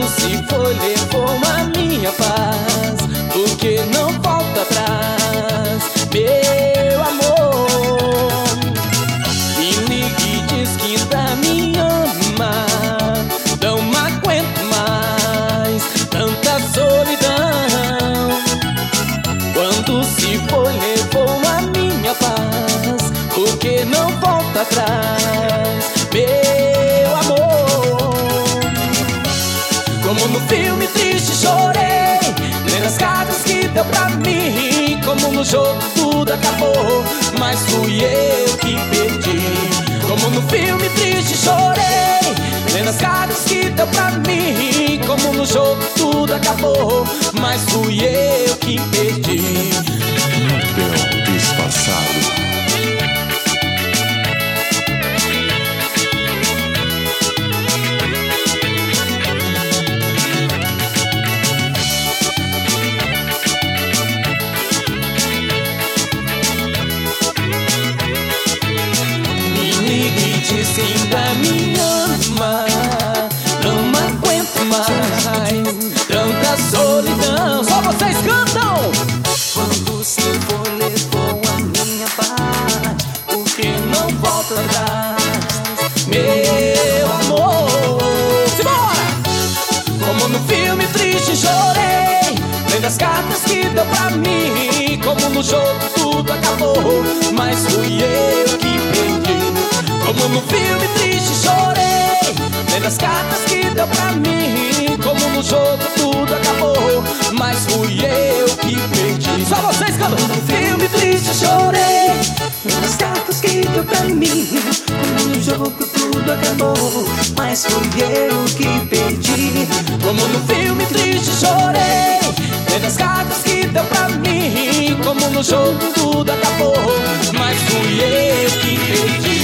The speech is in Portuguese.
se foi, levou a minha paz, porque não volta atrás, meu amor. Me liga e diz que ainda me ama, não aguento mais tanta solidão. Quando se foi, levou a minha paz, porque não volta atrás, meu amor. Como no filme triste chorei, lendo as cartas que deu pra mim. Como no jogo tudo acabou, mas fui eu que perdi. Como no filme triste chorei, lendo as cartas que deu pra mim. Como no jogo tudo acabou, mas fui eu que perdi. Motel Disfarçado. Diz que ainda me ama, não aguento mais tanta solidão. Só vocês cantam! Quando se for, levou a minha paz, porque não volta atrás, meu amor. Simbora! Como no filme triste chorei, lendo as cartas que deu pra mim. Como no jogo tudo acabou, mas fui eu que perdi. Como no filme triste chorei, lendo as cartas que deu pra mim. Como no jogo tudo acabou, mas fui eu que perdi. Só vocês cantam! no filme triste chorei, lendo as cartas que deu pra mim. Como no jogo tudo acabou, mas fui eu que perdi. Como no filme triste chorei, lendo as cartas que deu pra mim. Como no jogo tudo acabou, mas fui eu que perdi.